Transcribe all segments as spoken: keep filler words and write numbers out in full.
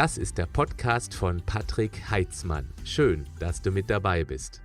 Das ist der Podcast von Patrick Heitzmann. Schön, dass du mit dabei bist.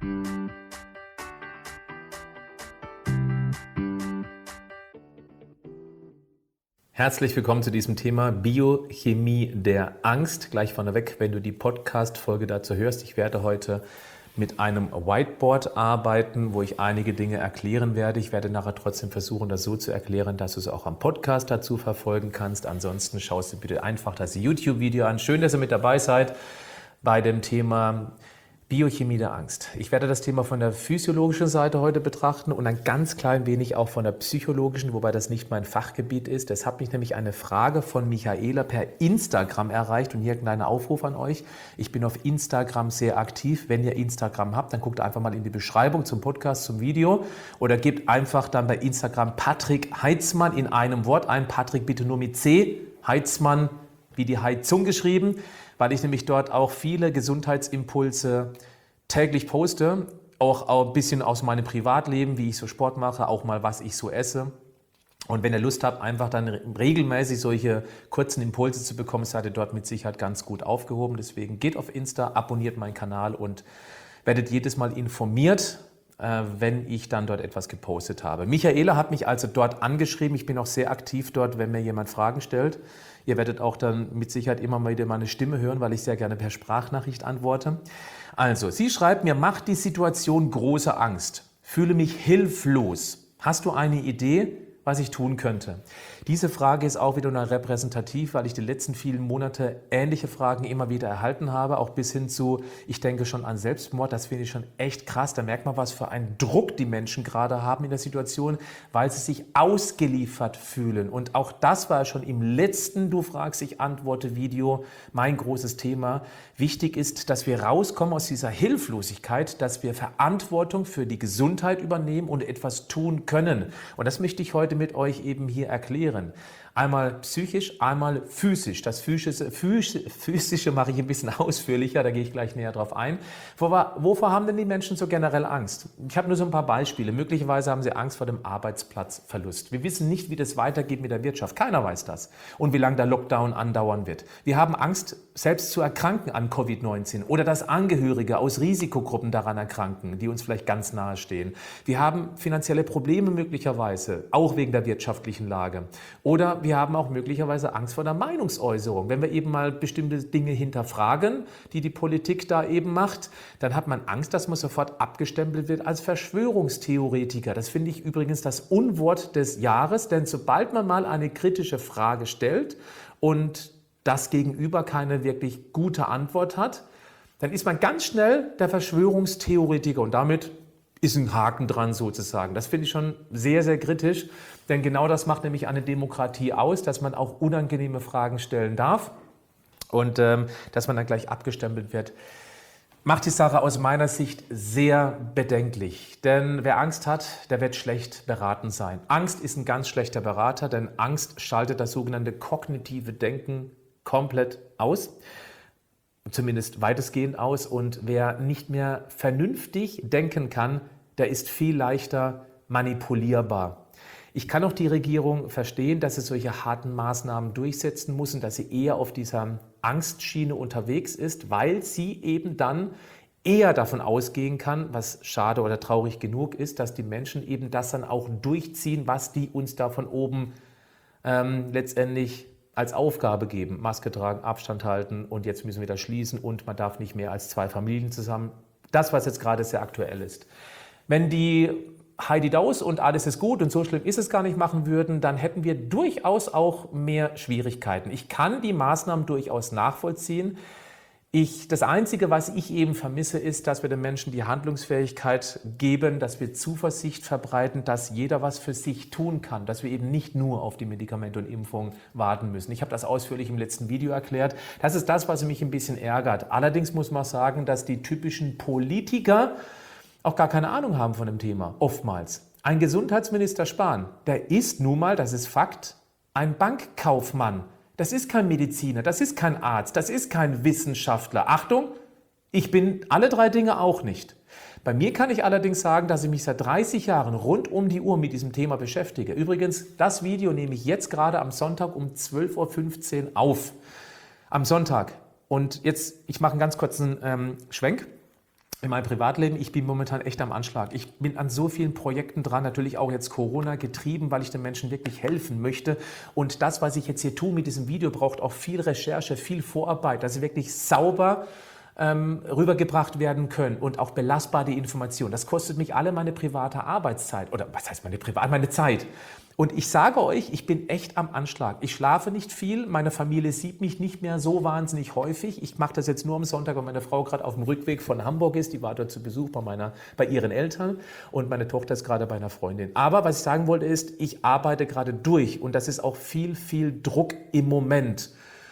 Herzlich willkommen zu diesem Thema Biochemie der Angst. Gleich vorneweg, wenn du die Podcast-Folge dazu hörst. Ich werde heute mit einem Whiteboard arbeiten, wo ich einige Dinge erklären werde. Ich werde nachher trotzdem versuchen, das so zu erklären, dass du es auch am Podcast dazu verfolgen kannst. Ansonsten schaust du bitte einfach das YouTube-Video an. Schön, dass ihr mit dabei seid bei dem Thema Biochemie der Angst. Ich werde das Thema von der physiologischen Seite heute betrachten und ein ganz klein wenig auch von der psychologischen, wobei das nicht mein Fachgebiet ist. Es hat mich nämlich eine Frage von Michaela per Instagram erreicht und hier ein kleiner Aufruf an euch. Ich bin auf Instagram sehr aktiv. Wenn ihr Instagram habt, dann guckt einfach mal in die Beschreibung zum Podcast, zum Video oder gebt einfach dann bei Instagram Patrick Heitzmann in einem Wort ein. Patrick bitte nur mit C, Heitzmann wie die Heizung geschrieben, weil ich nämlich dort auch viele Gesundheitsimpulse täglich poste, auch, auch ein bisschen aus meinem Privatleben, wie ich so Sport mache, auch mal was ich so esse. Und wenn ihr Lust habt, einfach dann regelmäßig solche kurzen Impulse zu bekommen, seid ihr dort mit Sicherheit ganz gut aufgehoben. Deswegen geht auf Insta, abonniert meinen Kanal und werdet jedes Mal informiert, wenn ich dann dort etwas gepostet habe. Michaela hat mich also dort angeschrieben. Ich bin auch sehr aktiv dort, wenn mir jemand Fragen stellt. Ihr werdet auch dann mit Sicherheit immer mal wieder meine Stimme hören, weil ich sehr gerne per Sprachnachricht antworte. Also, sie schreibt mir, macht die Situation große Angst. Fühle mich hilflos. Hast du eine Idee, was ich tun könnte? Diese Frage ist auch wieder nur repräsentativ, weil ich die letzten vielen Monate ähnliche Fragen immer wieder erhalten habe, auch bis hin zu, ich denke schon an Selbstmord. Das finde ich schon echt krass. Da merkt man, was für einen Druck die Menschen gerade haben in der Situation, weil sie sich ausgeliefert fühlen. Und auch das war schon im letzten Du fragst, ich antworte Video mein großes Thema. Wichtig ist, dass wir rauskommen aus dieser Hilflosigkeit, dass wir Verantwortung für die Gesundheit übernehmen und etwas tun können. Und das möchte ich heute mit euch eben hier erklären. Einmal psychisch, einmal physisch. Das physische, physische mache ich ein bisschen ausführlicher, da gehe ich gleich näher drauf ein. Wovor haben denn die Menschen so generell Angst? Ich habe nur so ein paar Beispiele. Möglicherweise haben sie Angst vor dem Arbeitsplatzverlust. Wir wissen nicht, wie das weitergeht mit der Wirtschaft. Keiner weiß das. Und wie lange der Lockdown andauern wird. Wir haben Angst, selbst zu erkranken an Covid neunzehn oder dass Angehörige aus Risikogruppen daran erkranken, die uns vielleicht ganz nahe stehen. Wir haben finanzielle Probleme möglicherweise, auch wegen der wirtschaftlichen Lage. Oder wir haben auch möglicherweise Angst vor der Meinungsäußerung. Wenn wir eben mal bestimmte Dinge hinterfragen, die die Politik da eben macht, dann hat man Angst, dass man sofort abgestempelt wird als Verschwörungstheoretiker. Das finde ich übrigens das Unwort des Jahres, denn sobald man mal eine kritische Frage stellt und das Gegenüber keine wirklich gute Antwort hat, dann ist man ganz schnell der Verschwörungstheoretiker und damit ist ein Haken dran sozusagen. Das finde ich schon sehr, sehr kritisch, denn genau das macht nämlich eine Demokratie aus, dass man auch unangenehme Fragen stellen darf und ähm, dass man dann gleich abgestempelt wird. Macht die Sache aus meiner Sicht sehr bedenklich, denn wer Angst hat, der wird schlecht beraten sein. Angst ist ein ganz schlechter Berater, denn Angst schaltet das sogenannte kognitive Denken komplett aus. Zumindest weitestgehend aus. Und wer nicht mehr vernünftig denken kann, der ist viel leichter manipulierbar. Ich kann auch die Regierung verstehen, dass sie solche harten Maßnahmen durchsetzen muss und dass sie eher auf dieser Angstschiene unterwegs ist, weil sie eben dann eher davon ausgehen kann, was schade oder traurig genug ist, dass die Menschen eben das dann auch durchziehen, was die uns da von oben ähm, letztendlich als Aufgabe geben. Maske tragen, Abstand halten und jetzt müssen wir das schließen und man darf nicht mehr als zwei Familien zusammen. Das, was jetzt gerade sehr aktuell ist. Wenn die Heidi Daus und alles ist gut und so schlimm ist es gar nicht machen würden, dann hätten wir durchaus auch mehr Schwierigkeiten. Ich kann die Maßnahmen durchaus nachvollziehen. Ich, das Einzige, was ich eben vermisse, ist, dass wir den Menschen die Handlungsfähigkeit geben, dass wir Zuversicht verbreiten, dass jeder was für sich tun kann, dass wir eben nicht nur auf die Medikamente und Impfungen warten müssen. Ich habe das ausführlich im letzten Video erklärt. Das ist das, was mich ein bisschen ärgert. Allerdings muss man sagen, dass die typischen Politiker auch gar keine Ahnung haben von dem Thema, oftmals. Ein Gesundheitsminister Spahn, der ist nun mal, das ist Fakt, ein Bankkaufmann. Das ist kein Mediziner, das ist kein Arzt, das ist kein Wissenschaftler. Achtung, ich bin alle drei Dinge auch nicht. Bei mir kann ich allerdings sagen, dass ich mich seit dreißig Jahren rund um die Uhr mit diesem Thema beschäftige. Übrigens, das Video nehme ich jetzt gerade am Sonntag um zwölf Uhr fünfzehn auf. Am Sonntag. und jetzt, ich mache einen ganz kurzen ähm, Schwenk. In meinem Privatleben, ich bin momentan echt am Anschlag. Ich bin an so vielen Projekten dran, natürlich auch jetzt Corona getrieben, weil ich den Menschen wirklich helfen möchte. Und das, was ich jetzt hier tue mit diesem Video, braucht auch viel Recherche, viel Vorarbeit, dass sie wirklich sauber ähm, rübergebracht werden können und auch belastbar die Information. Das kostet mich alle meine private Arbeitszeit oder was heißt meine private, meine Zeit. Und ich sage euch, ich bin echt am Anschlag. Ich schlafe nicht viel, meine Familie sieht mich nicht mehr so wahnsinnig häufig. Ich mache das jetzt nur am Sonntag, weil meine Frau gerade auf dem Rückweg von Hamburg ist. Die war dort zu Besuch bei, meiner, bei ihren Eltern und meine Tochter ist gerade bei einer Freundin. Aber was ich sagen wollte ist, ich arbeite gerade durch und das ist auch viel, viel Druck im Moment.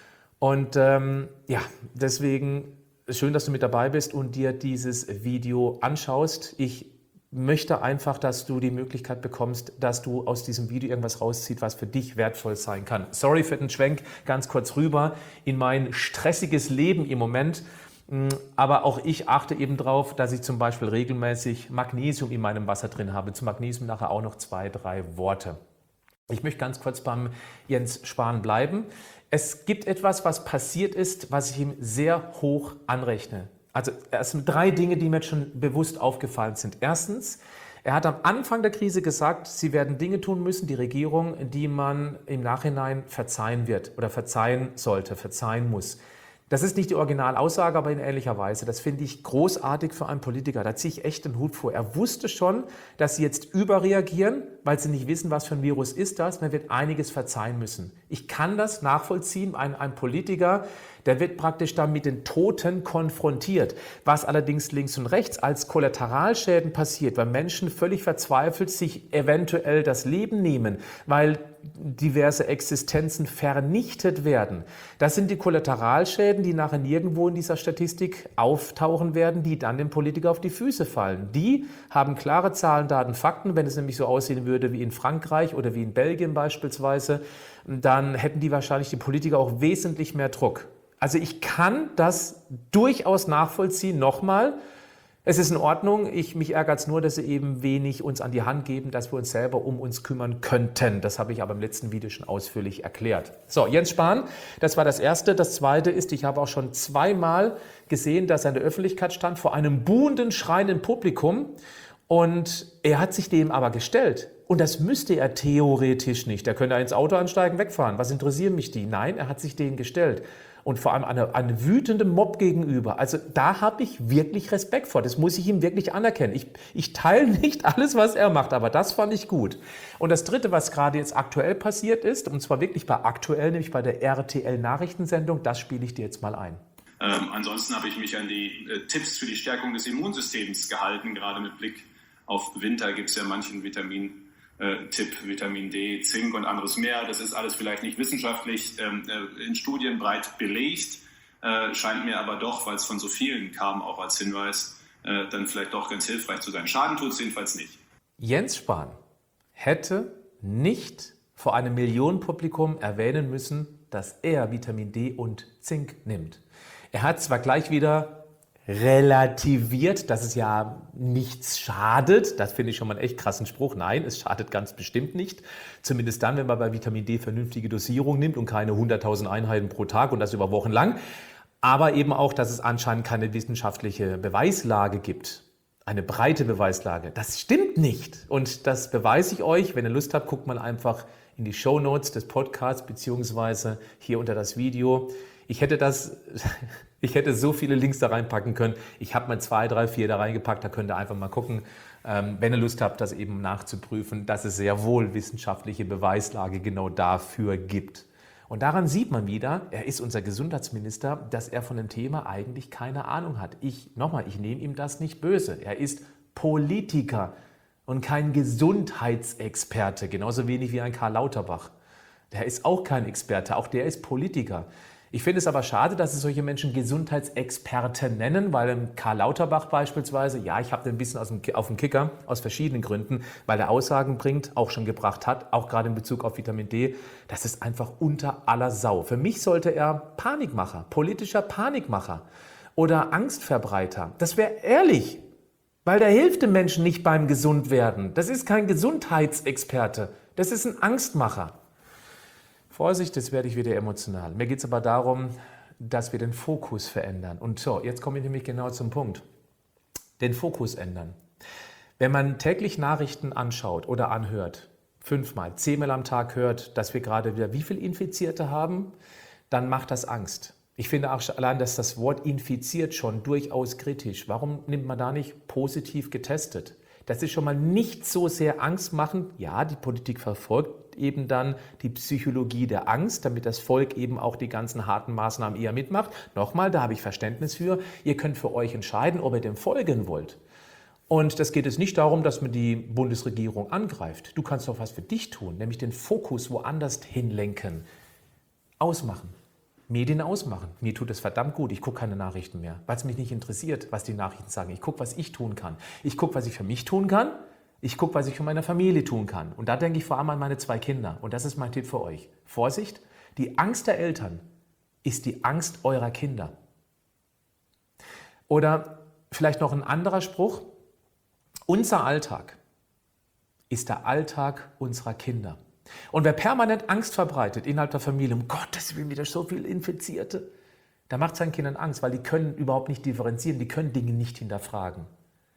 Und ähm, ja, deswegen schön, dass du mit dabei bist und dir dieses Video anschaust. Ich möchte einfach, dass du die Möglichkeit bekommst, dass du aus diesem Video irgendwas rausziehst, was für dich wertvoll sein kann. Sorry für den Schwenk, ganz kurz rüber in mein stressiges Leben im Moment. Aber auch ich achte eben darauf, dass ich zum Beispiel regelmäßig Magnesium in meinem Wasser drin habe. Zu Magnesium nachher auch noch zwei, drei Worte. Ich möchte ganz kurz beim Jens Spahn bleiben. Es gibt etwas, was passiert ist, was ich ihm sehr hoch anrechne. Also es sind drei Dinge, die mir jetzt schon bewusst aufgefallen sind. Erstens, er hat am Anfang der Krise gesagt, sie werden Dinge tun müssen, die Regierung, die man im Nachhinein verzeihen wird oder verzeihen sollte, verzeihen muss. Das ist nicht die Originalaussage, aber in ähnlicher Weise. Das finde ich großartig für einen Politiker. Da ziehe ich echt den Hut vor. Er wusste schon, dass sie jetzt überreagieren, weil sie nicht wissen, was für ein Virus ist das. Man wird einiges verzeihen müssen. Ich kann das nachvollziehen. Ein, ein Politiker, der wird praktisch dann mit den Toten konfrontiert. Was allerdings links und rechts als Kollateralschäden passiert, weil Menschen völlig verzweifelt sich eventuell das Leben nehmen, weil diverse Existenzen vernichtet werden. Das sind die Kollateralschäden, die nachher nirgendwo in dieser Statistik auftauchen werden, die dann dem Politiker auf die Füße fallen. Die haben klare Zahlen, Daten, Fakten. Wenn es nämlich so aussehen würde wie in Frankreich oder wie in Belgien beispielsweise, dann hätten die wahrscheinlich die Politiker auch wesentlich mehr Druck. Also ich kann das durchaus nachvollziehen. Nochmal, es ist in Ordnung. Ich, mich ärgert es nur, dass sie eben wenig uns an die Hand geben, dass wir uns selber um uns kümmern könnten. Das habe ich aber im letzten Video schon ausführlich erklärt. So, Jens Spahn, das war das Erste. Das Zweite ist, ich habe auch schon zweimal gesehen, dass er in der Öffentlichkeit stand vor einem buhenden, schreienden Publikum. Und er hat sich dem aber gestellt. Und das müsste er theoretisch nicht. Er könnte ins Auto ansteigen, wegfahren. Was interessieren mich die? Nein, er hat sich denen gestellt. Und vor allem eine, eine wütende Mob gegenüber. Also da habe ich wirklich Respekt vor. Das muss ich ihm wirklich anerkennen. Ich, ich teile nicht alles, was er macht, aber das fand ich gut. Und das Dritte, was gerade jetzt aktuell passiert ist, und zwar wirklich bei aktuell, nämlich bei der R T L-Nachrichtensendung, das spiele ich dir jetzt mal ein. Ähm, ansonsten habe ich mich an die äh, Tipps für die Stärkung des Immunsystems gehalten. Gerade mit Blick auf Winter gibt es ja manchen Vitamin Äh, Tipp, Vitamin D, Zink und anderes mehr. Das ist alles vielleicht nicht wissenschaftlich ähm, äh, in Studien breit belegt, äh, scheint mir aber doch, weil es von so vielen kam, auch als Hinweis, äh, dann vielleicht doch ganz hilfreich zu sein. Schaden tut es jedenfalls nicht. Jens Spahn hätte nicht vor einem Millionenpublikum erwähnen müssen, dass er Vitamin D und Zink nimmt. Er hat zwar gleich wieder relativiert, dass es ja nichts schadet. Das finde ich schon mal einen echt krassen Spruch. Nein, es schadet ganz bestimmt nicht. Zumindest dann, wenn man bei Vitamin D vernünftige Dosierung nimmt und keine hunderttausend Einheiten pro Tag und das über Wochen lang. Aber eben auch, dass es anscheinend keine wissenschaftliche Beweislage gibt. Eine breite Beweislage. Das stimmt nicht. Und das beweise ich euch. Wenn ihr Lust habt, guckt mal einfach in die Shownotes des Podcasts beziehungsweise hier unter das Video. Ich hätte das, ich hätte so viele Links da reinpacken können. Ich habe mal zwei, drei, vier da reingepackt. Da könnt ihr einfach mal gucken, ähm, wenn ihr Lust habt, das eben nachzuprüfen, dass es sehr wohl wissenschaftliche Beweislage genau dafür gibt. Und daran sieht man wieder, er ist unser Gesundheitsminister, dass er von dem Thema eigentlich keine Ahnung hat. Ich, nochmal, ich nehme ihm das nicht böse. Er ist Politiker und kein Gesundheitsexperte, genauso wenig wie ein Karl Lauterbach. Der ist auch kein Experte, auch der ist Politiker. Ich finde es aber schade, dass es solche Menschen Gesundheitsexperten nennen, weil Karl Lauterbach beispielsweise, ja, ich habe den ein bisschen aus dem, auf dem Kicker, aus verschiedenen Gründen, weil er Aussagen bringt, auch schon gebracht hat, auch gerade in Bezug auf Vitamin D, das ist einfach unter aller Sau. Für mich sollte er Panikmacher, politischer Panikmacher oder Angstverbreiter. Das wäre ehrlich, weil der hilft den Menschen nicht beim Gesundwerden. Das ist kein Gesundheitsexperte, das ist ein Angstmacher. Vorsicht, jetzt werde ich wieder emotional. Mir geht es aber darum, dass wir den Fokus verändern. Und so, jetzt komme ich nämlich genau zum Punkt. Den Fokus ändern. Wenn man täglich Nachrichten anschaut oder anhört, fünfmal, zehnmal am Tag hört, dass wir gerade wieder wie viel Infizierte haben, dann macht das Angst. Ich finde auch allein, dass das Wort infiziert schon durchaus kritisch. Warum nimmt man da nicht positiv getestet? Das ist schon mal nicht so sehr Angst machen. Ja, die Politik verfolgt eben dann die Psychologie der Angst, damit das Volk eben auch die ganzen harten Maßnahmen eher mitmacht. Nochmal, da habe ich Verständnis für. Ihr könnt für euch entscheiden, ob ihr dem folgen wollt. Und das geht es nicht darum, dass man die Bundesregierung angreift. Du kannst doch was für dich tun, nämlich den Fokus woanders hinlenken. Ausmachen. Medien ausmachen. Mir tut es verdammt gut. Ich gucke keine Nachrichten mehr, weil es mich nicht interessiert, was die Nachrichten sagen. Ich gucke, was ich tun kann. Ich gucke, was ich für mich tun kann. Ich gucke, was ich für meine Familie tun kann. Und da denke ich vor allem an meine zwei Kinder. Und das ist mein Tipp für euch. Vorsicht, die Angst der Eltern ist die Angst eurer Kinder. Oder vielleicht noch ein anderer Spruch. Unser Alltag ist der Alltag unserer Kinder. Und wer permanent Angst verbreitet innerhalb der Familie, um Gottes Willen wieder so viele Infizierte, der macht seinen Kindern Angst, weil die können überhaupt nicht differenzieren, die können Dinge nicht hinterfragen.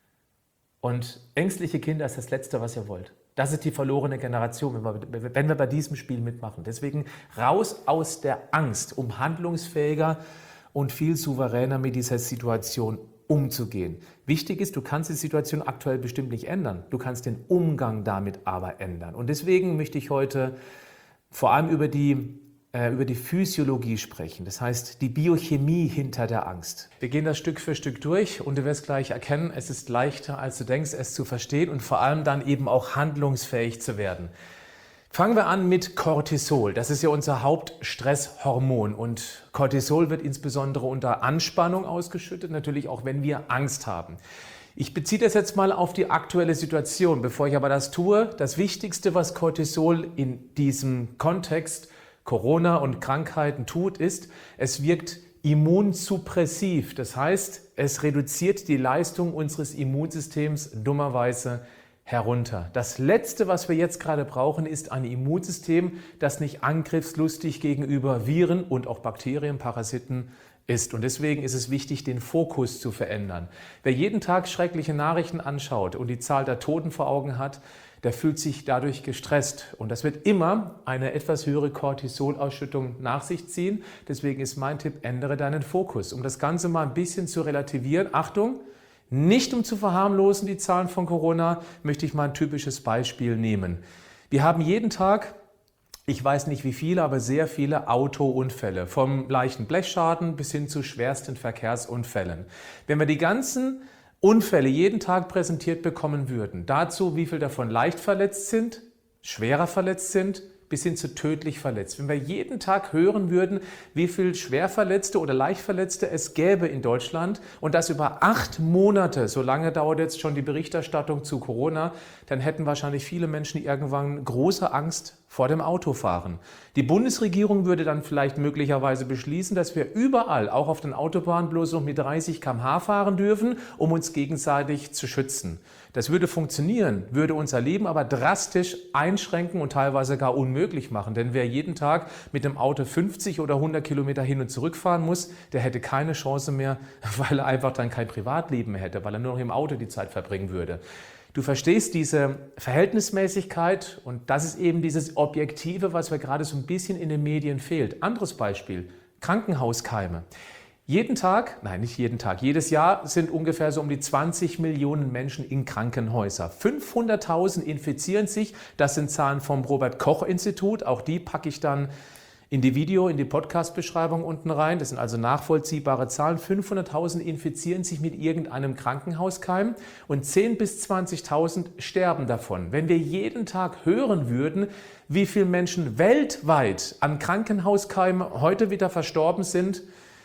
Und ängstliche Kinder ist das Letzte, was ihr wollt. Das ist die verlorene Generation, wenn wir, wenn wir bei diesem Spiel mitmachen. Deswegen raus aus der Angst, um handlungsfähiger und viel souveräner mit dieser Situation umzugehen. Wichtig ist, du kannst die Situation aktuell bestimmt nicht ändern. Du kannst den Umgang damit aber ändern. Und deswegen möchte ich heute vor allem über die, äh, über die Physiologie sprechen. Das heißt, die Biochemie hinter der Angst. Wir gehen das Stück für Stück durch und du wirst gleich erkennen, es ist leichter, als du denkst, es zu verstehen und vor allem dann eben auch handlungsfähig zu werden. Fangen wir an mit Cortisol. Das ist ja unser Hauptstresshormon und Cortisol wird insbesondere unter Anspannung ausgeschüttet, natürlich auch wenn wir Angst haben. Ich beziehe das jetzt mal auf die aktuelle Situation. Bevor ich aber das tue, das Wichtigste, was Cortisol in diesem Kontext Corona und Krankheiten tut, ist, es wirkt immunsuppressiv. Das heißt, es reduziert die Leistung unseres Immunsystems dummerweise herunter. Das Letzte, was wir jetzt gerade brauchen, ist ein Immunsystem, das nicht angriffslustig gegenüber Viren und auch Bakterien, Parasiten ist. Und deswegen ist es wichtig, den Fokus zu verändern. Wer jeden Tag schreckliche Nachrichten anschaut und die Zahl der Toten vor Augen hat, der fühlt sich dadurch gestresst. Und das wird immer eine etwas höhere Cortisolausschüttung nach sich ziehen. Deswegen ist mein Tipp, ändere deinen Fokus. Um das Ganze mal ein bisschen zu relativieren, Achtung, nicht um zu verharmlosen die Zahlen von Corona, möchte ich mal ein typisches Beispiel nehmen. Wir haben jeden Tag, ich weiß nicht wie viele, aber sehr viele Autounfälle, vom leichten Blechschaden bis hin zu schwersten Verkehrsunfällen. Wenn wir die ganzen Unfälle jeden Tag präsentiert bekommen würden, dazu wie viel davon leicht verletzt sind, schwerer verletzt sind, bis hin zu tödlich verletzt. Wenn wir jeden Tag hören würden, wie viel Schwerverletzte oder Leichtverletzte es gäbe in Deutschland und das über acht Monate, so lange dauert jetzt schon die Berichterstattung zu Corona, dann hätten wahrscheinlich viele Menschen irgendwann große Angst vor dem Autofahren. Die Bundesregierung würde dann vielleicht möglicherweise beschließen, dass wir überall, auch auf den Autobahnen, bloß noch mit dreißig Kilometer pro Stunde fahren dürfen, um uns gegenseitig zu schützen. Das würde funktionieren, würde unser Leben aber drastisch einschränken und teilweise gar unmöglich machen. Denn wer jeden Tag mit dem Auto fünfzig oder hundert Kilometer hin und zurück fahren muss, der hätte keine Chance mehr, weil er einfach dann kein Privatleben mehr hätte, weil er nur noch im Auto die Zeit verbringen würde. Du verstehst diese Verhältnismäßigkeit und das ist eben dieses Objektive, was mir gerade so ein bisschen in den Medien fehlt. Anderes Beispiel, Krankenhauskeime. Jeden Tag, nein nicht jeden Tag, jedes Jahr sind ungefähr so um die zwanzig Millionen Menschen in Krankenhäusern. fünfhunderttausend infizieren sich, das sind Zahlen vom Robert-Koch-Institut, auch die packe ich dann in die Video, in die Podcast-Beschreibung unten rein. Das sind also nachvollziehbare Zahlen. fünfhunderttausend infizieren sich mit irgendeinem Krankenhauskeim und zehntausend bis zwanzigtausend sterben davon. Wenn wir jeden Tag hören würden, wie viele Menschen weltweit an Krankenhauskeimen heute wieder verstorben sind,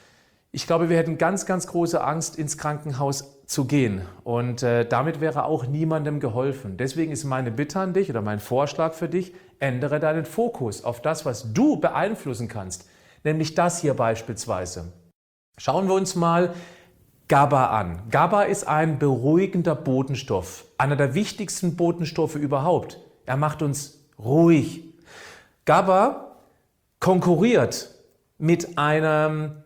ich glaube, wir hätten ganz, ganz große Angst, ins Krankenhaus zu gehen. Und äh, damit wäre auch niemandem geholfen. Deswegen ist meine Bitte an dich oder mein Vorschlag für dich, ändere deinen Fokus auf das, was du beeinflussen kannst. Nämlich das hier beispielsweise. Schauen wir uns mal GABA an. GABA ist ein beruhigender Botenstoff. Einer der wichtigsten Botenstoffe überhaupt. Er macht uns ruhig. GABA konkurriert mit einem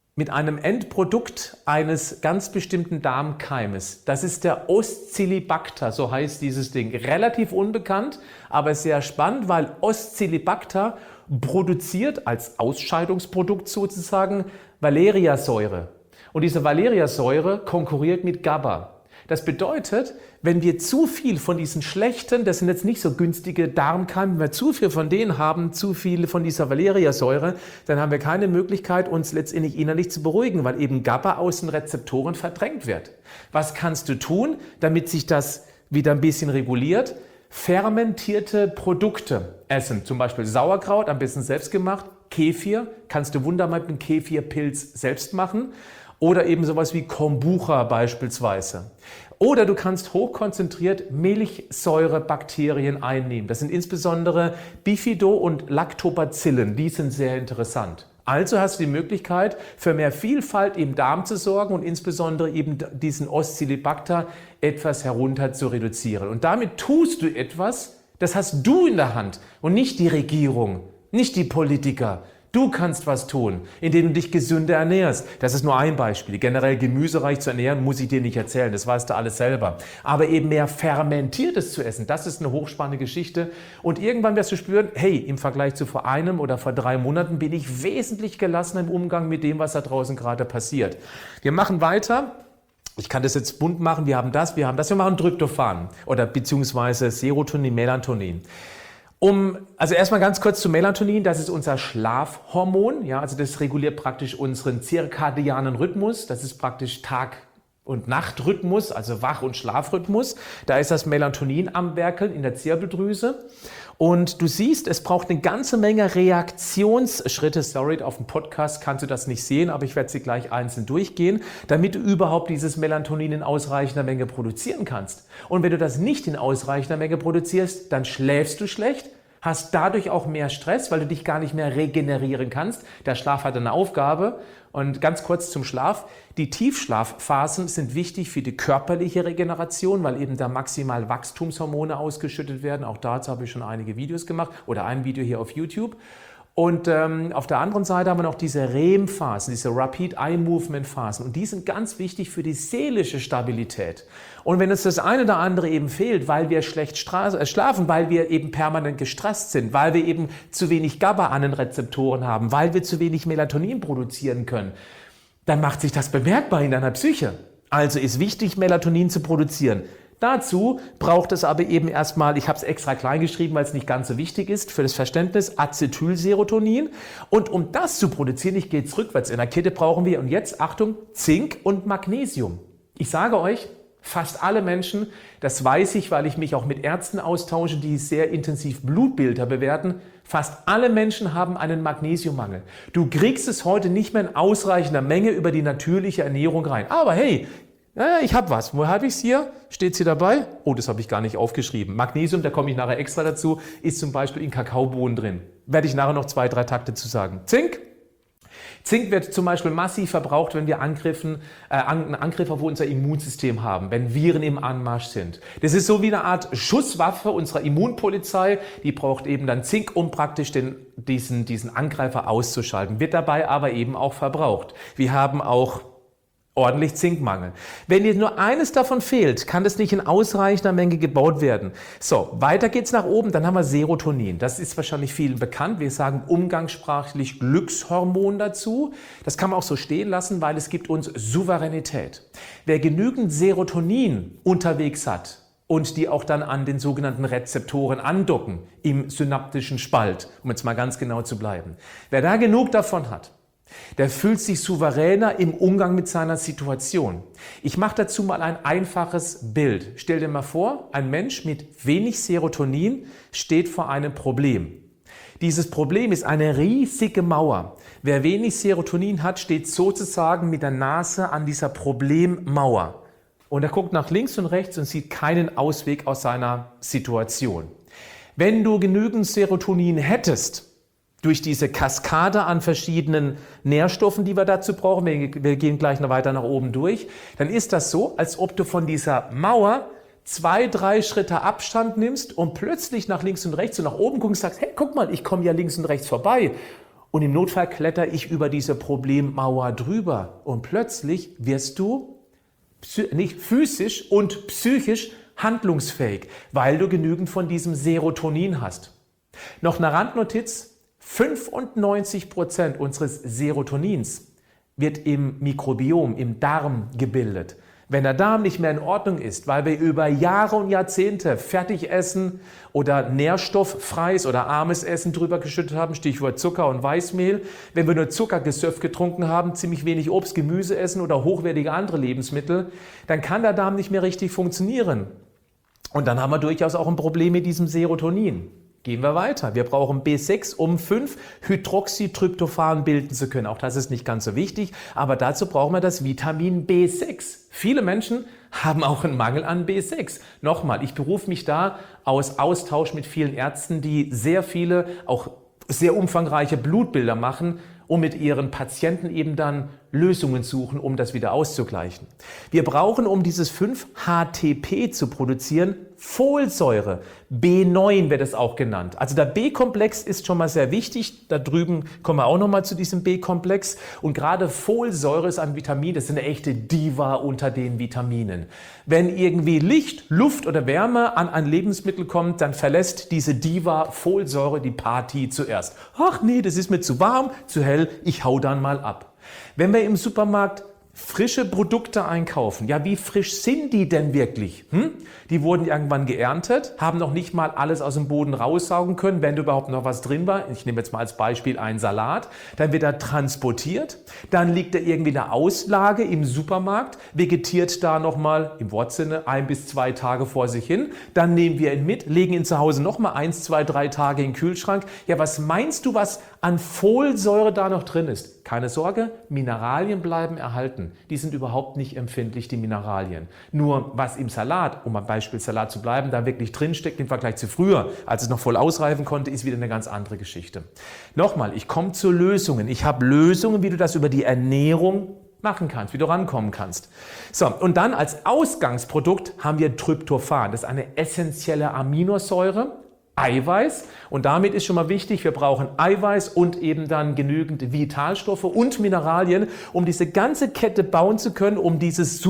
mit einem Endprodukt eines ganz bestimmten Darmkeimes. Das ist der Oscillibacter, so heißt dieses Ding. Relativ unbekannt, aber sehr spannend, weil Oscillibacter produziert als Ausscheidungsprodukt sozusagen Valeriasäure. Und diese Valeriasäure konkurriert mit GABA. Das bedeutet, wenn wir zu viel von diesen schlechten, das sind jetzt nicht so günstige Darmkeime, wenn wir zu viel von denen haben, zu viel von dieser Valeriasäure, dann haben wir keine Möglichkeit, uns letztendlich innerlich zu beruhigen, weil eben GABA aus den Rezeptoren verdrängt wird. Was kannst du tun, damit sich das wieder ein bisschen reguliert? Fermentierte Produkte essen, zum Beispiel Sauerkraut, am besten selbst gemacht, Kefir, kannst du wunderbar mit dem Kefirpilz selbst machen. Oder eben sowas wie Kombucha beispielsweise. Oder du kannst hochkonzentriert Milchsäurebakterien einnehmen. Das sind insbesondere Bifido- und Lactobacillen. Die sind sehr interessant. Also hast du die Möglichkeit, für mehr Vielfalt im Darm zu sorgen und insbesondere eben diesen Oscillibacter etwas herunter zu reduzieren. Und damit tust du etwas, das hast du in der Hand und nicht die Regierung, nicht die Politiker. Du kannst was tun, indem du dich gesünder ernährst. Das ist nur ein Beispiel. Generell gemüsereich zu ernähren, muss ich dir nicht erzählen. Das weißt du alles selber. Aber eben mehr Fermentiertes zu essen, das ist eine hochspannende Geschichte. Und irgendwann wirst du spüren, hey, im Vergleich zu vor einem oder vor drei Monaten bin ich wesentlich gelassener im Umgang mit dem, was da draußen gerade passiert. Wir machen weiter. Ich kann das jetzt bunt machen. Wir haben das, wir haben das. Wir machen Tryptophan oder beziehungsweise Serotonin, Melatonin. Um, also erstmal ganz kurz zu Melatonin, das ist unser Schlafhormon, ja, also das reguliert praktisch unseren zirkadianen Rhythmus, das ist praktisch Tag- und Nachtrhythmus, also Wach- und Schlafrhythmus. Da ist das Melatonin am Werkeln in der Zirbeldrüse. Und du siehst, es braucht eine ganze Menge Reaktionsschritte. Sorry, auf dem Podcast kannst du das nicht sehen, aber ich werde sie gleich einzeln durchgehen, damit du überhaupt dieses Melatonin in ausreichender Menge produzieren kannst. Und wenn du das nicht in ausreichender Menge produzierst, dann schläfst du schlecht, hast dadurch auch mehr Stress, weil du dich gar nicht mehr regenerieren kannst. Der Schlaf hat eine Aufgabe. Und ganz kurz zum Schlaf. Die Tiefschlafphasen sind wichtig für die körperliche Regeneration, weil eben da maximal Wachstumshormone ausgeschüttet werden. Auch dazu habe ich schon einige Videos gemacht oder ein Video hier auf YouTube. Und ähm, auf der anderen Seite haben wir noch diese R E M-Phasen, diese Rapid Eye Movement-Phasen. Und die sind ganz wichtig für die seelische Stabilität. Und wenn uns das eine oder andere eben fehlt, weil wir schlecht schlafen, weil wir eben permanent gestresst sind, weil wir eben zu wenig GABA an den Rezeptoren haben, weil wir zu wenig Melatonin produzieren können, dann macht sich das bemerkbar in deiner Psyche. Also ist wichtig, Melatonin zu produzieren. Dazu braucht es aber eben erstmal, ich habe es extra klein geschrieben, weil es nicht ganz so wichtig ist für das Verständnis, Acetylserotonin. Und um das zu produzieren, ich gehe jetzt rückwärts in der Kette, brauchen wir, und jetzt Achtung, Zink und Magnesium. Ich sage euch, fast alle Menschen, das weiß ich, weil ich mich auch mit Ärzten austausche, die sehr intensiv Blutbilder bewerten, fast alle Menschen haben einen Magnesiummangel. Du kriegst es heute nicht mehr in ausreichender Menge über die natürliche Ernährung rein. Aber hey, ja, ich habe was. Wo habe ich es hier? Steht es hier dabei? Oh, das habe ich gar nicht aufgeschrieben. Magnesium, da komme ich nachher extra dazu, ist zum Beispiel in Kakaobohnen drin. Werde ich nachher noch zwei, drei Takte zu sagen. Zink? Zink wird zum Beispiel massiv verbraucht, wenn wir Angriffen, äh, einen Angriff auf unser Immunsystem haben, wenn Viren im Anmarsch sind. Das ist so wie eine Art Schusswaffe unserer Immunpolizei. Die braucht eben dann Zink, um praktisch den, diesen, diesen Angreifer auszuschalten. Wird dabei aber eben auch verbraucht. Wir haben auch ordentlich Zinkmangel. Wenn dir nur eines davon fehlt, kann das nicht in ausreichender Menge gebaut werden. So, weiter geht's nach oben, dann haben wir Serotonin. Das ist wahrscheinlich vielen bekannt. Wir sagen umgangssprachlich Glückshormon dazu. Das kann man auch so stehen lassen, weil es gibt uns Souveränität. Wer genügend Serotonin unterwegs hat und die auch dann an den sogenannten Rezeptoren andocken, im synaptischen Spalt, um jetzt mal ganz genau zu bleiben. Wer da genug davon hat, der fühlt sich souveräner im Umgang mit seiner Situation. Ich mache dazu mal ein einfaches Bild. Stell dir mal vor, ein Mensch mit wenig Serotonin steht vor einem Problem. Dieses Problem ist eine riesige Mauer. Wer wenig Serotonin hat, steht sozusagen mit der Nase an dieser Problemmauer. Und er guckt nach links und rechts und sieht keinen Ausweg aus seiner Situation. Wenn du genügend Serotonin hättest, durch diese Kaskade an verschiedenen Nährstoffen, die wir dazu brauchen, wir, wir gehen gleich noch weiter nach oben durch, dann ist das so, als ob du von dieser Mauer zwei, drei Schritte Abstand nimmst und plötzlich nach links und rechts und nach oben guckst und sagst, hey, guck mal, ich komme ja links und rechts vorbei. Und im Notfall kletter ich über diese Problemmauer drüber und plötzlich wirst du nicht physisch und psychisch handlungsfähig, weil du genügend von diesem Serotonin hast. Noch eine Randnotiz, fünfundneunzig Prozent unseres Serotonins wird im Mikrobiom, im Darm gebildet. Wenn der Darm nicht mehr in Ordnung ist, weil wir über Jahre und Jahrzehnte Fertigessen oder nährstofffreies oder armes Essen drüber geschüttet haben, Stichwort Zucker und Weißmehl, wenn wir nur Zuckergesöff getrunken haben, ziemlich wenig Obst, Gemüse essen oder hochwertige andere Lebensmittel, dann kann der Darm nicht mehr richtig funktionieren. Und dann haben wir durchaus auch ein Problem mit diesem Serotonin. Gehen wir weiter. Wir brauchen B sechs, um fünf Hydroxytryptophan bilden zu können. Auch das ist nicht ganz so wichtig, aber dazu brauchen wir das Vitamin B sechs. Viele Menschen haben auch einen Mangel an B sechs. Nochmal, ich berufe mich da aus Austausch mit vielen Ärzten, die sehr viele, auch sehr umfangreiche Blutbilder machen und mit ihren Patienten eben dann Lösungen suchen, um das wieder auszugleichen. Wir brauchen, um dieses fünf H T P zu produzieren, Folsäure. B neun wird es auch genannt. Also der B-Komplex ist schon mal sehr wichtig. Da drüben kommen wir auch noch mal zu diesem B-Komplex. Und gerade Folsäure ist ein Vitamin, das ist eine echte Diva unter den Vitaminen. Wenn irgendwie Licht, Luft oder Wärme an ein Lebensmittel kommt, dann verlässt diese Diva Folsäure die Party zuerst. Ach nee, das ist mir zu warm, zu hell, ich hau dann mal ab. Wenn wir im Supermarkt frische Produkte einkaufen, ja, wie frisch sind die denn wirklich? Hm? Die wurden irgendwann geerntet, haben noch nicht mal alles aus dem Boden raussaugen können, wenn überhaupt noch was drin war. Ich nehme jetzt mal als Beispiel einen Salat. Dann wird er transportiert, dann liegt er irgendwie in der Auslage im Supermarkt, vegetiert da nochmal im Wortsinne ein bis zwei Tage vor sich hin. Dann nehmen wir ihn mit, legen ihn zu Hause nochmal eins, zwei, drei Tage in den Kühlschrank. Ja, was meinst du, was an Folsäure da noch drin ist? Keine Sorge, Mineralien bleiben erhalten. Die sind überhaupt nicht empfindlich, die Mineralien. Nur was im Salat, um am Beispiel Salat zu bleiben, da wirklich drinsteckt im Vergleich zu früher, als es noch voll ausreifen konnte, ist wieder eine ganz andere Geschichte. Nochmal, ich komme zu Lösungen. Ich habe Lösungen, wie du das über die Ernährung machen kannst, wie du rankommen kannst. So, und dann als Ausgangsprodukt haben wir Tryptophan. Das ist eine essentielle Aminosäure. Eiweiß, und damit ist schon mal wichtig, wir brauchen Eiweiß und eben dann genügend Vitalstoffe und Mineralien, um diese ganze Kette bauen zu können, um dieses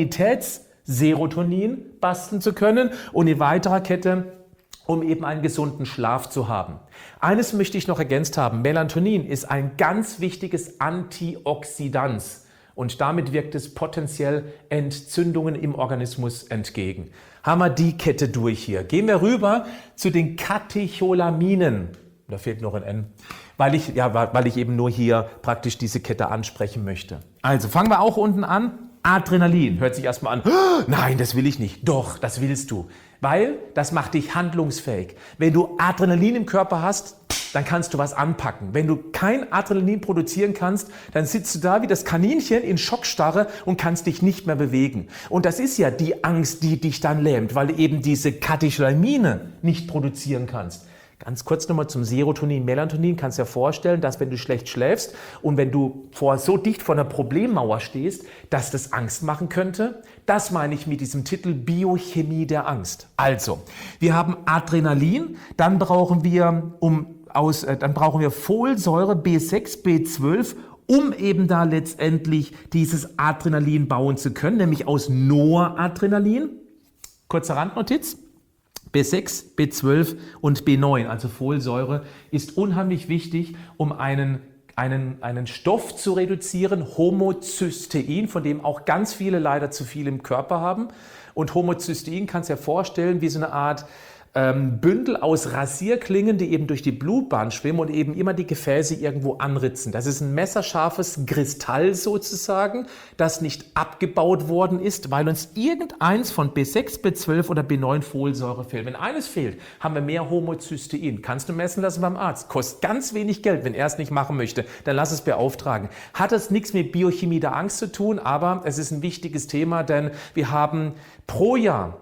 Souveränitätsserotonin basteln zu können und in weiterer Kette, um eben einen gesunden Schlaf zu haben. Eines möchte ich noch ergänzt haben, Melatonin ist ein ganz wichtiges Antioxidant. Und damit wirkt es potenziell Entzündungen im Organismus entgegen. Haben wir die Kette durch hier. Gehen wir rüber zu den Katecholaminen. Da fehlt noch ein N, weil ich, ja, weil ich eben nur hier praktisch diese Kette ansprechen möchte. Also fangen wir auch unten an. Adrenalin. Hört sich erstmal an, oh, nein, das will ich nicht. Doch, das willst du. Weil das macht dich handlungsfähig. Wenn du Adrenalin im Körper hast, dann kannst du was anpacken. Wenn du kein Adrenalin produzieren kannst, dann sitzt du da wie das Kaninchen in Schockstarre und kannst dich nicht mehr bewegen. Und das ist ja die Angst, die dich dann lähmt, weil du eben diese Katecholamine nicht produzieren kannst. Ganz kurz nochmal zum Serotonin, Melatonin. Kannst dir vorstellen, dass wenn du schlecht schläfst und wenn du vor, so dicht vor einer Problemmauer stehst, dass das Angst machen könnte. Das meine ich mit diesem Titel Biochemie der Angst. Also, wir haben Adrenalin, dann brauchen wir, um aus, äh, dann brauchen wir Folsäure, B sechs, B zwölf, um eben da letztendlich dieses Adrenalin bauen zu können, nämlich aus Noradrenalin. Kurze Randnotiz. B sechs, B zwölf und B neun, also Folsäure, ist unheimlich wichtig, um einen, einen, einen Stoff zu reduzieren, Homozystein, von dem auch ganz viele leider zu viel im Körper haben. Und Homozystein kannst du dir vorstellen wie so eine Art ähm, Bündel aus Rasierklingen, die eben durch die Blutbahn schwimmen und eben immer die Gefäße irgendwo anritzen. Das ist ein messerscharfes Kristall sozusagen, das nicht abgebaut worden ist, weil uns irgendeins von B sechs, B zwölf oder B neun Folsäure fehlt. Wenn eines fehlt, haben wir mehr Homozystein. Kannst du messen lassen beim Arzt. Kostet ganz wenig Geld, wenn er es nicht machen möchte. Dann lass es beauftragen. Hat es nichts mit Biochemie der Angst zu tun, aber es ist ein wichtiges Thema, denn wir haben pro Jahr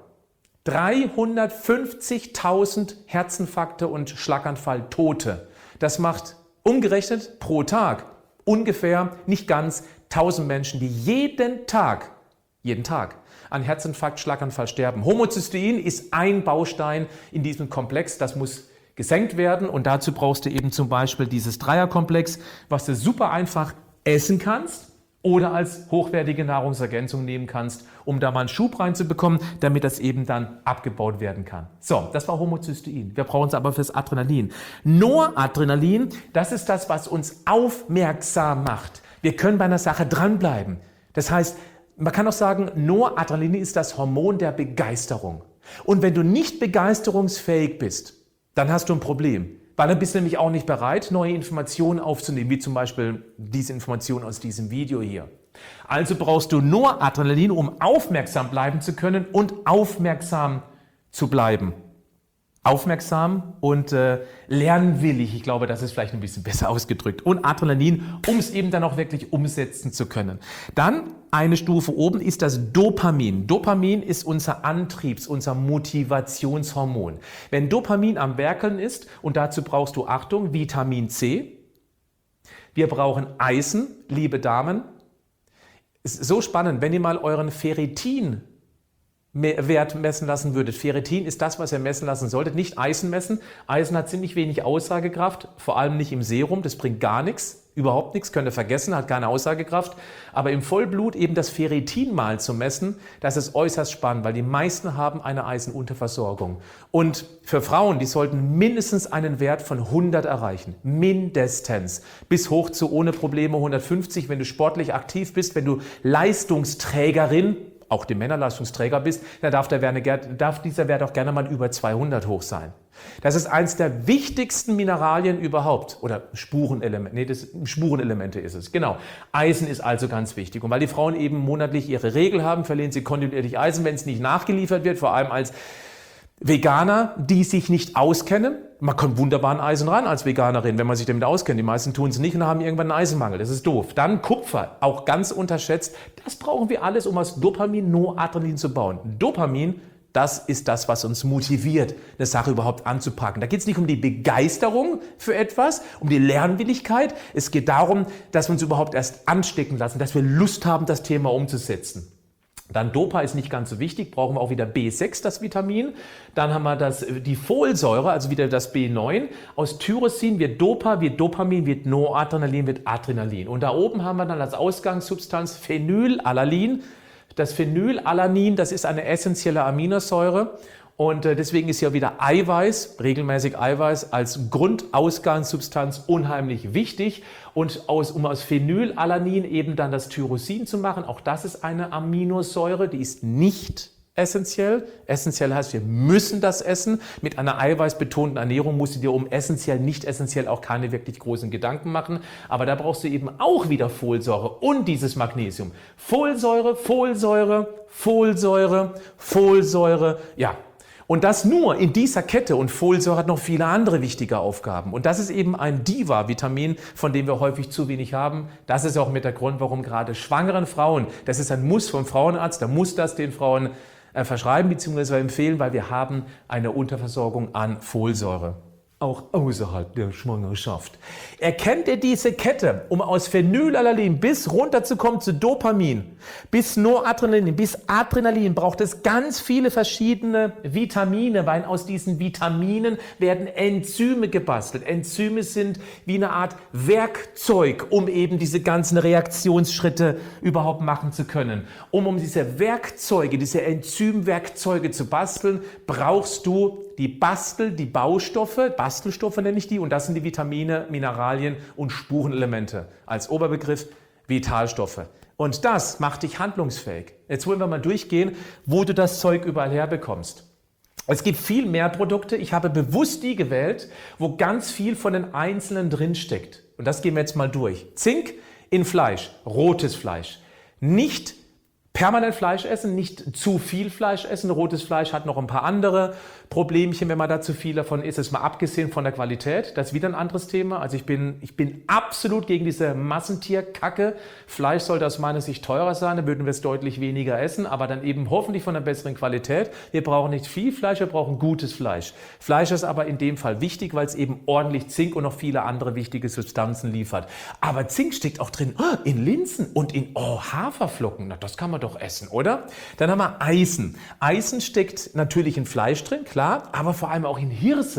dreihundertfünfzigtausend Herzinfarkte und Schlaganfall Tote. Das macht umgerechnet pro Tag ungefähr, nicht ganz, tausend Menschen, die jeden Tag, jeden Tag an Herzinfarkt, Schlaganfall sterben. Homozystein ist ein Baustein in diesem Komplex, das muss gesenkt werden. Und dazu brauchst du eben zum Beispiel dieses Dreierkomplex, was du super einfach essen kannst oder als hochwertige Nahrungsergänzung nehmen kannst, um da mal einen Schub reinzubekommen, damit das eben dann abgebaut werden kann. So, das war Homozystein. Wir brauchen es aber fürs Adrenalin. Noradrenalin, das ist das, was uns aufmerksam macht. Wir können bei einer Sache dranbleiben. Das heißt, man kann auch sagen, Noradrenalin ist das Hormon der Begeisterung. Und wenn du nicht begeisterungsfähig bist, dann hast du ein Problem. Weil dann bist du nämlich auch nicht bereit, neue Informationen aufzunehmen, wie zum Beispiel diese Information aus diesem Video hier. Also brauchst du Noradrenalin, um aufmerksam bleiben zu können und aufmerksam zu bleiben. Aufmerksam und äh, lernwillig, ich glaube, das ist vielleicht ein bisschen besser ausgedrückt. Und Adrenalin, um es eben dann auch wirklich umsetzen zu können. Dann eine Stufe oben ist das Dopamin. Dopamin ist unser Antriebs-, unser Motivationshormon. Wenn Dopamin am Werkeln ist, und dazu brauchst du, Achtung, Vitamin C. Wir brauchen Eisen, liebe Damen. Ist so spannend, wenn ihr mal euren Ferritin Wert messen lassen würdet. Ferritin ist das, was ihr messen lassen solltet. Nicht Eisen messen. Eisen hat ziemlich wenig Aussagekraft, vor allem nicht im Serum. Das bringt gar nichts, überhaupt nichts, könnt ihr vergessen, hat keine Aussagekraft. Aber im Vollblut eben das Ferritin mal zu messen, das ist äußerst spannend, weil die meisten haben eine Eisenunterversorgung. Und für Frauen, die sollten mindestens einen Wert von hundert erreichen. Mindestens. Bis hoch zu ohne Probleme hundertfünfzig, wenn du sportlich aktiv bist, wenn du Leistungsträgerin, auch die Männerleistungsträger bist, dann darf, der Wert, darf dieser Wert auch gerne mal über zweihundert hoch sein. Das ist eins der wichtigsten Mineralien überhaupt. Oder Spurenelemente, nee, das, Spurenelemente ist es. Genau. Eisen ist also ganz wichtig. Und weil die Frauen eben monatlich ihre Regel haben, verlieren sie kontinuierlich Eisen, wenn es nicht nachgeliefert wird, vor allem als Veganer, die sich nicht auskennen. Man kommt wunderbar an Eisen ran als Veganerin, wenn man sich damit auskennt. Die meisten tun es nicht und haben irgendwann einen Eisenmangel. Das ist doof. Dann Kupfer, auch ganz unterschätzt. Das brauchen wir alles, um aus Dopamin Noradrenalin zu bauen. Dopamin, das ist das, was uns motiviert, eine Sache überhaupt anzupacken. Da geht es nicht um die Begeisterung für etwas, um die Lernwilligkeit. Es geht darum, dass wir uns überhaupt erst anstecken lassen, dass wir Lust haben, das Thema umzusetzen. Dann Dopa ist nicht ganz so wichtig, brauchen wir auch wieder B sechs, das Vitamin. Dann haben wir das, die Folsäure, also wieder das B neun. Aus Tyrosin wird Dopa, wird Dopamin, wird Noradrenalin, wird Adrenalin. Und da oben haben wir dann als Ausgangssubstanz Phenylalanin. Das Phenylalanin, das ist eine essentielle Aminosäure. Und deswegen ist ja wieder Eiweiß, regelmäßig Eiweiß, als Grundausgangssubstanz unheimlich wichtig. Und aus, um aus Phenylalanin eben dann das Tyrosin zu machen, auch das ist eine Aminosäure, die ist nicht essentiell. Essentiell heißt, wir müssen das essen. Mit einer eiweißbetonten Ernährung musst du dir um essentiell, nicht essentiell auch keine wirklich großen Gedanken machen. Aber da brauchst du eben auch wieder Folsäure und dieses Magnesium. Folsäure, Folsäure, Folsäure, Folsäure, ja. Und das nur in dieser Kette, und Folsäure hat noch viele andere wichtige Aufgaben. Und das ist eben ein Diva-Vitamin, von dem wir häufig zu wenig haben. Das ist auch mit der Grund, warum gerade schwangeren Frauen, das ist ein Muss vom Frauenarzt, da muss das den Frauen äh, verschreiben bzw. empfehlen, weil wir haben eine Unterversorgung an Folsäure. Auch außerhalb der Schwangerschaft. Erkennt ihr diese Kette, um aus Phenylalanin bis runterzukommen zu Dopamin, bis Noradrenalin, bis Adrenalin, braucht es ganz viele verschiedene Vitamine, weil aus diesen Vitaminen werden Enzyme gebastelt. Enzyme sind wie eine Art Werkzeug, um eben diese ganzen Reaktionsschritte überhaupt machen zu können. Um, um diese Werkzeuge, diese Enzymwerkzeuge zu basteln, brauchst du die Bastel, die Baustoffe, Bastelstoffe nenne ich die, und das sind die Vitamine, Mineralien und Spurenelemente. Als Oberbegriff Vitalstoffe. Und das macht dich handlungsfähig. Jetzt wollen wir mal durchgehen, wo du das Zeug überall herbekommst. Es gibt viel mehr Produkte. Ich habe bewusst die gewählt, wo ganz viel von den Einzelnen drinsteckt. Und das gehen wir jetzt mal durch. Zink in Fleisch, rotes Fleisch. Nicht permanent Fleisch essen, nicht zu viel Fleisch essen. Rotes Fleisch hat noch ein paar andere Problemchen, wenn man da zu viel davon isst. Das ist mal abgesehen von der Qualität. Das ist wieder ein anderes Thema. Also ich bin, ich bin absolut gegen diese Massentierkacke. Fleisch sollte aus meiner Sicht teurer sein, dann würden wir es deutlich weniger essen, aber dann eben hoffentlich von einer besseren Qualität. Wir brauchen nicht viel Fleisch, wir brauchen gutes Fleisch. Fleisch ist aber in dem Fall wichtig, weil es eben ordentlich Zink und noch viele andere wichtige Substanzen liefert. Aber Zink steckt auch drin oh, in Linsen und in oh, Haferflocken. Na, das kann man doch essen, oder? Dann haben wir Eisen. Eisen steckt natürlich in Fleisch drin, klar, aber vor allem auch in Hirse.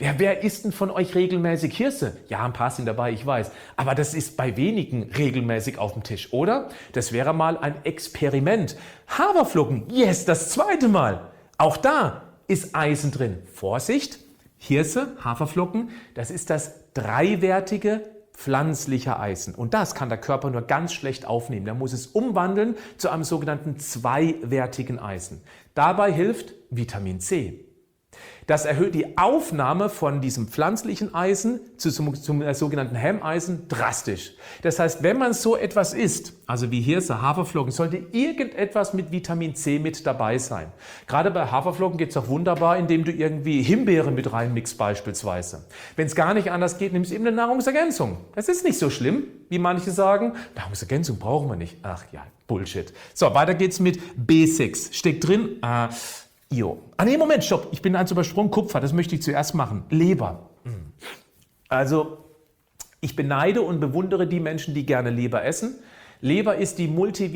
Wer, wer isst denn von euch regelmäßig Hirse? Ja, ein paar sind dabei, ich weiß. Aber das ist bei wenigen regelmäßig auf dem Tisch, oder? Das wäre mal ein Experiment. Haferflocken, yes, das zweite Mal. Auch da ist Eisen drin. Vorsicht, Hirse, Haferflocken, das ist das dreiwertige pflanzliche Eisen. Und das kann der Körper nur ganz schlecht aufnehmen. Der muss es umwandeln zu einem sogenannten zweiwertigen Eisen. Dabei hilft Vitamin C. Das erhöht die Aufnahme von diesem pflanzlichen Eisen zu, zum, zum sogenannten Hemmeisen drastisch. Das heißt, wenn man so etwas isst, also wie Hirse, Haferflocken, sollte irgendetwas mit Vitamin C mit dabei sein. Gerade bei Haferflocken geht es auch wunderbar, indem du irgendwie Himbeere mit reinmixst beispielsweise. Wenn es gar nicht anders geht, nimmst du eben eine Nahrungsergänzung. Das ist nicht so schlimm, wie manche sagen. Nahrungsergänzung brauchen wir nicht. Ach ja, Bullshit. So, weiter geht's mit B sechs. Steckt drin... Äh, Jo. Ah nee, Moment, stopp. Ich bin eins übersprungen. Kupfer, das möchte ich zuerst machen. Leber. Also, ich beneide und bewundere die Menschen, die gerne Leber essen. Leber ist die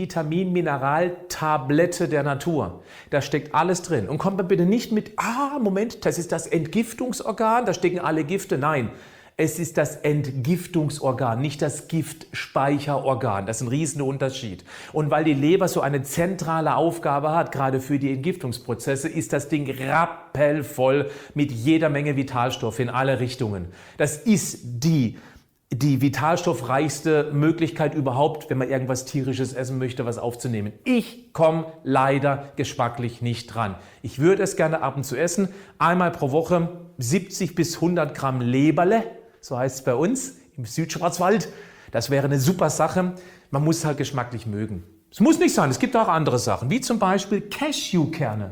Multivitamin-Mineral-Tablette der Natur. Da steckt alles drin. Und kommt mal bitte nicht mit, ah, Moment, das ist das Entgiftungsorgan, da stecken alle Gifte. Nein. Es ist das Entgiftungsorgan, nicht das Giftspeicherorgan. Das ist ein riesiger Unterschied. Und weil die Leber so eine zentrale Aufgabe hat, gerade für die Entgiftungsprozesse, ist das Ding rappelvoll mit jeder Menge Vitalstoffe in alle Richtungen. Das ist die, die vitalstoffreichste Möglichkeit überhaupt, wenn man irgendwas Tierisches essen möchte, was aufzunehmen. Ich komme leider geschmacklich nicht dran. Ich würde es gerne ab und zu essen. Einmal pro Woche siebzig bis hundert Gramm Leberle. So heißt es bei uns im Südschwarzwald. Das wäre eine super Sache. Man muss es halt geschmacklich mögen. Es muss nicht sein, es gibt auch andere Sachen, wie zum Beispiel Cashewkerne.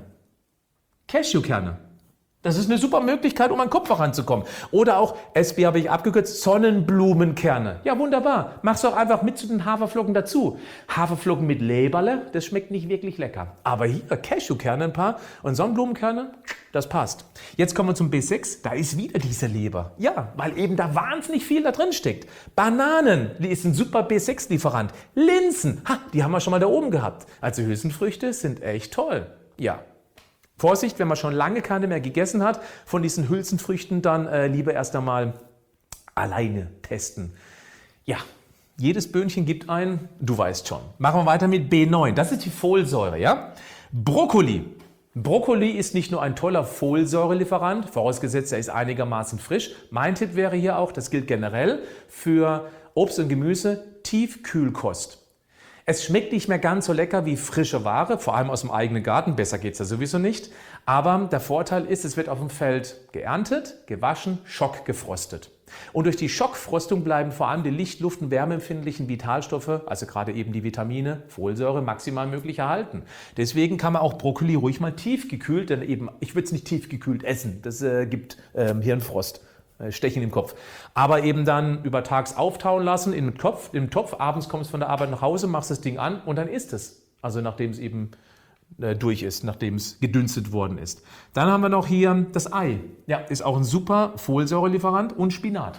Cashewkerne. Das ist eine super Möglichkeit, um an Kupfer ranzukommen. Oder auch, S B habe ich abgekürzt, Sonnenblumenkerne. Ja, wunderbar. Mach's doch einfach mit zu den Haferflocken dazu. Haferflocken mit Leberle, das schmeckt nicht wirklich lecker. Aber hier Cashewkerne ein paar und Sonnenblumenkerne, das passt. Jetzt kommen wir zum B sechs. Da ist wieder diese Leber. Ja, weil eben da wahnsinnig viel da drin steckt. Bananen, die ist ein super B sechs Lieferant. Linsen, ha, die haben wir schon mal da oben gehabt. Also Hülsenfrüchte sind echt toll. Ja. Vorsicht, wenn man schon lange keine mehr gegessen hat, von diesen Hülsenfrüchten dann äh, lieber erst einmal alleine testen. Ja, jedes Böhnchen gibt ein, du weißt schon. Machen wir weiter mit B neun, das ist die Folsäure, ja? Brokkoli. Brokkoli ist nicht nur ein toller Folsäurelieferant, vorausgesetzt er ist einigermaßen frisch. Mein Tipp wäre hier auch, das gilt generell für Obst und Gemüse, Tiefkühlkost. Es schmeckt nicht mehr ganz so lecker wie frische Ware, vor allem aus dem eigenen Garten, besser geht es ja sowieso nicht. Aber der Vorteil ist, es wird auf dem Feld geerntet, gewaschen, schockgefrostet. Und durch die Schockfrostung bleiben vor allem die licht-, luft- und wärmeempfindlichen Vitalstoffe, also gerade eben die Vitamine, Folsäure, maximal möglich erhalten. Deswegen kann man auch Brokkoli ruhig mal tiefgekühlt, denn eben, ich würde es nicht tiefgekühlt essen, das äh, gibt ähm, Hirnfrost. Stechen im Kopf. Aber eben dann über tags auftauen lassen in den Topf, im Topf, abends kommst du von der Arbeit nach Hause, machst das Ding an und dann isst es. Also nachdem es eben äh, durch ist, nachdem es gedünstet worden ist. Dann haben wir noch hier das Ei. Ja, ist auch ein super Folsäurelieferant und Spinat.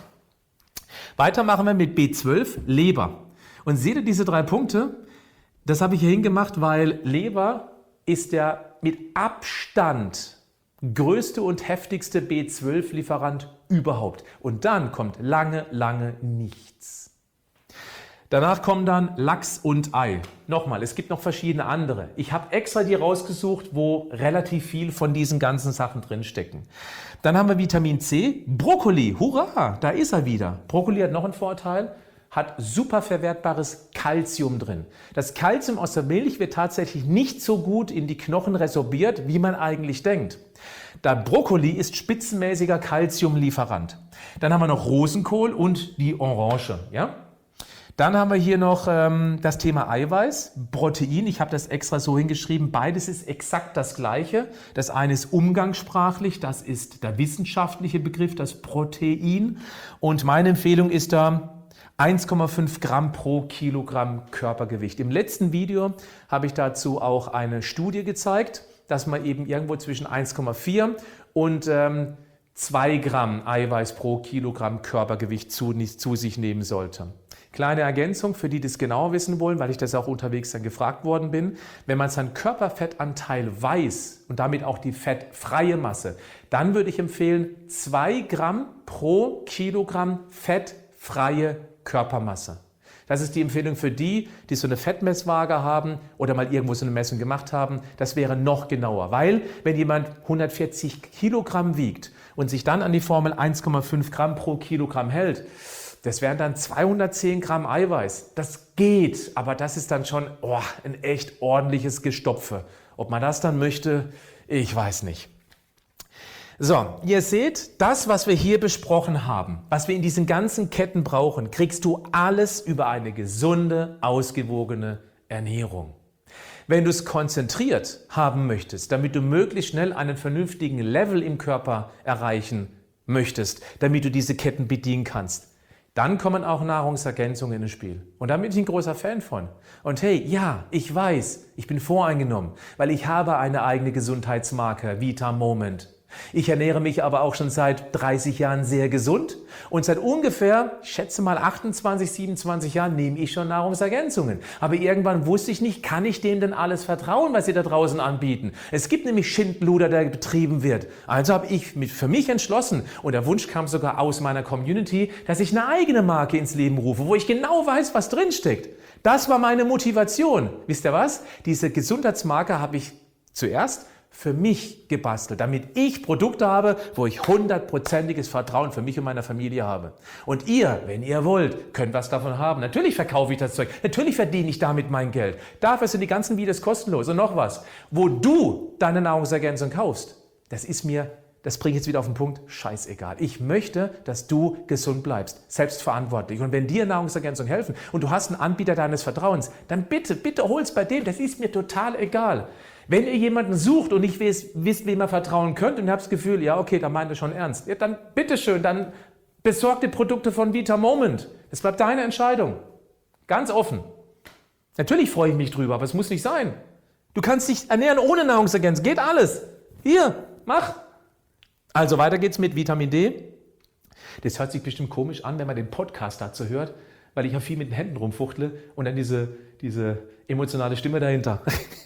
Weiter machen wir mit B zwölf, Leber. Und seht ihr diese drei Punkte? Das habe ich hier hingemacht, weil Leber ist der mit Abstand größte und heftigste B zwölf Lieferant überhaupt. Und dann kommt lange, lange nichts. Danach kommen dann Lachs und Ei. Nochmal, es gibt noch verschiedene andere. Ich habe extra die rausgesucht, wo relativ viel von diesen ganzen Sachen drinstecken. Dann haben wir Vitamin C, Brokkoli, hurra, da ist er wieder. Brokkoli hat noch einen Vorteil, hat super verwertbares Kalzium drin. Das Kalzium aus der Milch wird tatsächlich nicht so gut in die Knochen resorbiert, wie man eigentlich denkt. Der Brokkoli ist spitzenmäßiger Kalziumlieferant. Dann haben wir noch Rosenkohl und die Orange. Ja? Dann haben wir hier noch ähm, das Thema Eiweiß, Protein. Ich habe das extra so hingeschrieben. Beides ist exakt das Gleiche. Das eine ist umgangssprachlich, das ist der wissenschaftliche Begriff, das Protein. Und meine Empfehlung ist da eins Komma fünf Gramm pro Kilogramm Körpergewicht. Im letzten Video habe ich dazu auch eine Studie gezeigt, dass man eben irgendwo zwischen eins Komma vier und ähm, zwei Gramm Eiweiß pro Kilogramm Körpergewicht zu, zu sich nehmen sollte. Kleine Ergänzung für die, die es genau wissen wollen, weil ich das auch unterwegs dann gefragt worden bin. Wenn man seinen Körperfettanteil weiß und damit auch die fettfreie Masse, dann würde ich empfehlen zwei Gramm pro Kilogramm fettfreie Körpermasse. Das ist die Empfehlung für die, die so eine Fettmesswaage haben oder mal irgendwo so eine Messung gemacht haben. Das wäre noch genauer, weil wenn jemand hundertvierzig Kilogramm wiegt und sich dann an die Formel eins Komma fünf Gramm pro Kilogramm hält, das wären dann zweihundertzehn Gramm Eiweiß. Das geht, aber das ist dann schon oh, ein echt ordentliches Gestopfe. Ob man das dann möchte, ich weiß nicht. So, ihr seht, das, was wir hier besprochen haben, was wir in diesen ganzen Ketten brauchen, kriegst du alles über eine gesunde, ausgewogene Ernährung. Wenn du es konzentriert haben möchtest, damit du möglichst schnell einen vernünftigen Level im Körper erreichen möchtest, damit du diese Ketten bedienen kannst, dann kommen auch Nahrungsergänzungen ins Spiel. Und da bin ich ein großer Fan von. Und hey, ja, ich weiß, ich bin voreingenommen, weil ich habe eine eigene Gesundheitsmarke, Vita Moment. Ich ernähre mich aber auch schon seit dreißig Jahren sehr gesund und seit ungefähr, ich schätze mal achtundzwanzig, siebenundzwanzig Jahren nehme ich schon Nahrungsergänzungen. Aber irgendwann wusste ich nicht, kann ich denen denn alles vertrauen, was sie da draußen anbieten? Es gibt nämlich Schindluder, der betrieben wird. Also habe ich mich für mich entschlossen und der Wunsch kam sogar aus meiner Community, dass ich eine eigene Marke ins Leben rufe, wo ich genau weiß, was drinsteckt. Das war meine Motivation. Wisst ihr was? Diese Gesundheitsmarke habe ich zuerst für mich gebastelt, damit ich Produkte habe, wo ich hundertprozentiges Vertrauen für mich und meine Familie habe. Und ihr, wenn ihr wollt, könnt was davon haben. Natürlich verkaufe ich das Zeug, natürlich verdiene ich damit mein Geld. Dafür sind die ganzen Videos kostenlos. Und noch was, wo du deine Nahrungsergänzung kaufst, das ist mir, das bringe ich jetzt wieder auf den Punkt, scheißegal. Ich möchte, dass du gesund bleibst, selbstverantwortlich. Und wenn dir Nahrungsergänzungen helfen und du hast einen Anbieter deines Vertrauens, dann bitte, bitte hol's bei dem, das ist mir total egal. Wenn ihr jemanden sucht und nicht wisst, wisst, wem ihr vertrauen könnt und ihr habt das Gefühl, ja okay, da meint er schon ernst, ja, dann bitteschön, dann besorgt die Produkte von Vita Moment. Das bleibt deine Entscheidung. Ganz offen. Natürlich freue ich mich drüber, aber es muss nicht sein. Du kannst dich ernähren ohne Nahrungsergänzung, geht alles. Hier, mach. Also weiter geht's mit Vitamin D. Das hört sich bestimmt komisch an, wenn man den Podcast dazu hört, weil ich ja viel mit den Händen rumfuchtle und dann diese, diese emotionale Stimme dahinter.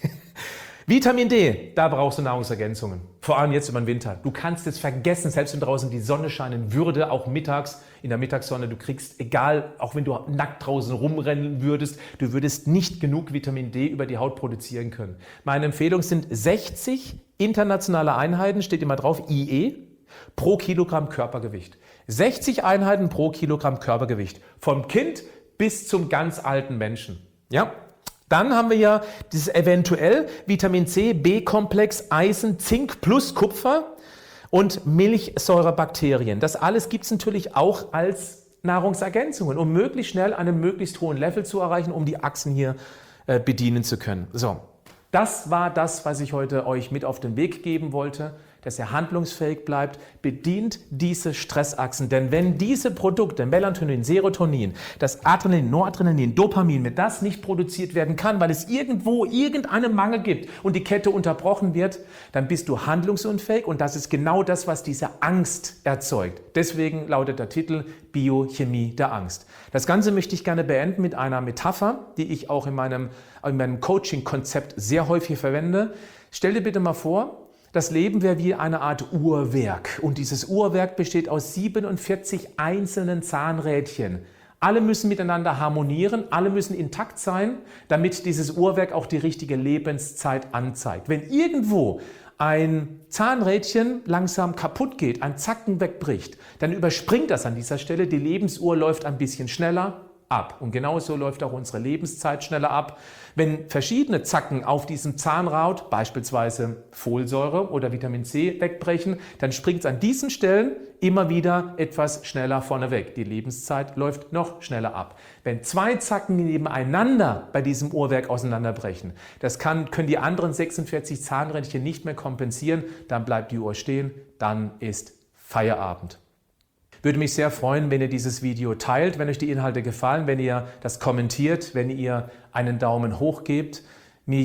Vitamin D, da brauchst du Nahrungsergänzungen. Vor allem jetzt über den Winter. Du kannst es vergessen, selbst wenn draußen die Sonne scheinen würde, auch mittags in der Mittagssonne, du kriegst, egal, auch wenn du nackt draußen rumrennen würdest, du würdest nicht genug Vitamin D über die Haut produzieren können. Meine Empfehlung sind sechzig internationale Einheiten, steht immer drauf, I E, pro Kilogramm Körpergewicht. sechzig Einheiten pro Kilogramm Körpergewicht. Vom Kind bis zum ganz alten Menschen. Ja? Dann haben wir ja dieses eventuell Vitamin C, B-Komplex, Eisen, Zink plus Kupfer und Milchsäurebakterien. Das alles gibt es natürlich auch als Nahrungsergänzungen, um möglichst schnell einen möglichst hohen Level zu erreichen, um die Achsen hier äh, bedienen zu können. So, das war das, was ich heute euch mit auf den Weg geben wollte, dass ihr handlungsfähig bleibt, bedient diese Stressachsen. Denn wenn diese Produkte, Melatonin, Serotonin, das Adrenalin, Noradrenalin, Dopamin, wenn das nicht produziert werden kann, weil es irgendwo irgendeinen Mangel gibt und die Kette unterbrochen wird, dann bist du handlungsunfähig und das ist genau das, was diese Angst erzeugt. Deswegen lautet der Titel Biochemie der Angst. Das Ganze möchte ich gerne beenden mit einer Metapher, die ich auch in meinem, in meinem Coaching-Konzept sehr häufig verwende. Stell dir bitte mal vor, das Leben wäre wie eine Art Uhrwerk und dieses Uhrwerk besteht aus siebenundvierzig einzelnen Zahnrädchen. Alle müssen miteinander harmonieren, alle müssen intakt sein, damit dieses Uhrwerk auch die richtige Lebenszeit anzeigt. Wenn irgendwo ein Zahnrädchen langsam kaputt geht, ein Zacken wegbricht, dann überspringt das an dieser Stelle, die Lebensuhr läuft ein bisschen schneller ab. Und genauso läuft auch unsere Lebenszeit schneller ab. Wenn verschiedene Zacken auf diesem Zahnrad, beispielsweise Folsäure oder Vitamin C, wegbrechen, dann springt es an diesen Stellen immer wieder etwas schneller vorne weg. Die Lebenszeit läuft noch schneller ab. Wenn zwei Zacken nebeneinander bei diesem Uhrwerk auseinanderbrechen, das kann, können die anderen sechsundvierzig Zahnrädchen nicht mehr kompensieren, dann bleibt die Uhr stehen, dann ist Feierabend. Würde mich sehr freuen, wenn ihr dieses Video teilt, wenn euch die Inhalte gefallen, wenn ihr das kommentiert, wenn ihr einen Daumen hoch gebt. Mich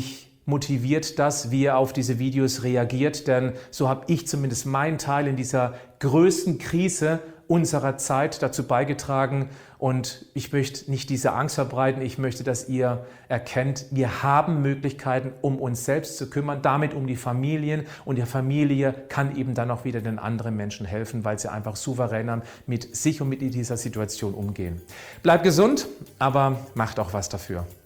motiviert das, wie ihr auf diese Videos reagiert, denn so habe ich zumindest meinen Teil in dieser größten Krise unserer Zeit dazu beigetragen und ich möchte nicht diese Angst verbreiten, ich möchte, dass ihr erkennt, wir haben Möglichkeiten, um uns selbst zu kümmern, damit um die Familien und die Familie kann eben dann auch wieder den anderen Menschen helfen, weil sie einfach souveräner mit sich und mit dieser Situation umgehen. Bleibt gesund, aber macht auch was dafür.